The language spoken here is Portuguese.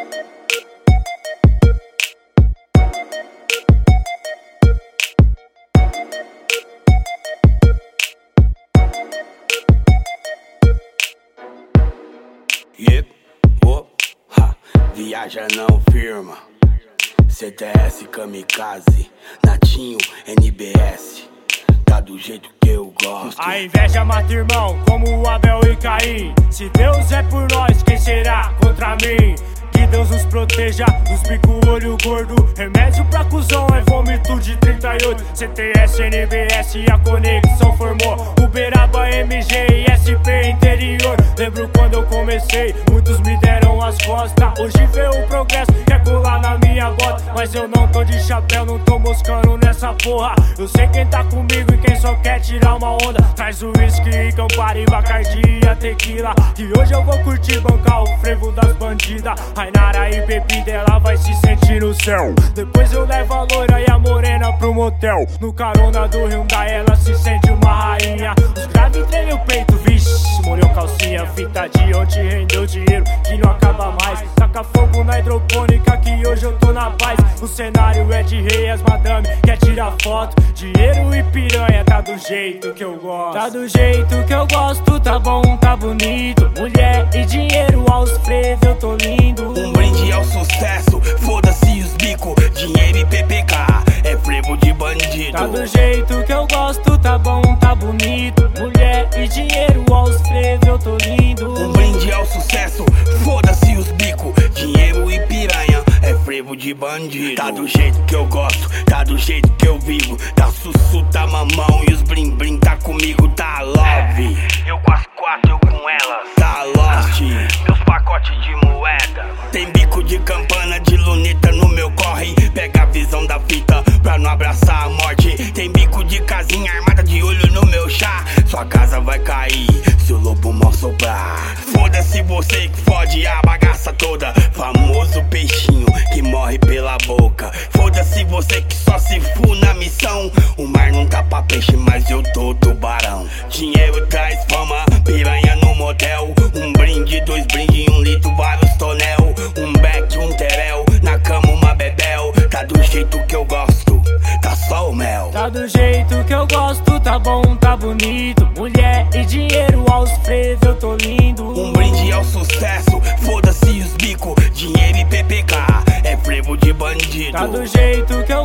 Yep, oh, ha, viaja não firma. CTS, Kamikaze, Natinho, NBS. Tá do jeito que eu gosto. A inveja mata irmão, como o Abel e Caim. Se Deus é por nós, quem será contra mim? Que Deus nos proteja, nos bico, olho gordo. Remédio pra cuzão é vômito de 38. CTS, NBS e a conexão formou Uberaba, MG e SP interior. Lembro quando eu comecei, muitos me deram as costas. Hoje vê o progresso, quer colar na minha bota. Mas eu não tô de chapéu, não tô moscando nessa porra. Eu sei quem tá comigo e quem só quer tirar uma onda. Traz o whisky, Campari, Bacardi e a tequila. E hoje eu vou curtir, bancar o frevo das bandidas. Rainara e bebida, ela vai se sentir no céu. Depois eu levo a loira e a morena pro motel. No carona do Hyundai ela se sente uma rainha. Os graves tremem o peito, vixe, molhou calcinha. Fita de onde rendeu dinheiro que não acaba mais. Taca fogo na hidropônica que hoje eu tô na paz. O cenário é de rei, as madame quer tirar foto. Dinheiro e piranha, tá do jeito que eu gosto. Tá do jeito que eu gosto, tá bom, tá bonito. Mulher e dinheiro aos freves, eu tô lindo. Um brinde ao sucesso, foda-se os bico. Dinheiro e PPK, é frevo de bandido. Tá do jeito que eu gosto, tá bom, tá bonito. Mulher e dinheiro aos freves, eu tô lindo. Um brinde ao sucesso, foda-se os bico. Dinheiro e piranha, é frevo de bandido. Tá do jeito que eu gosto, tá do jeito que eu vivo. Tá sussu, tá mamão e os blim blim tá comigo, tá love. Eu com as quatro, eu com elas. Tá lost. Meus pacotes de moeda. Tem bico de campana, de luneta no meu corre. Pega a visão da fita pra não abraçar a morte. Tem bico de casinha armada de olho no meu chá. Sua casa vai cair se o lobo mal soprar. Foda-se você que fode a bagaça toda. Famoso peixinho que morre pela boca. Foda-se você que só se fu na missão. O mar não tá pra peixe, mas eu tô tubarão. Dinheiro traz fama, piranha no motel. Um brinde, dois brindes, um litro, vários tonel. Um beck, um terel, na cama uma bebel. Tá do jeito que eu gosto, tá só o mel. Tá do jeito que eu gosto, tá bom, tá bonito. Mulher e dinheiro aos freves, eu tô lindo. Um brinde ao sucesso, foda-se os bico. Dinheiro e PPK, é frevo de bandido. Tá do jeito que eu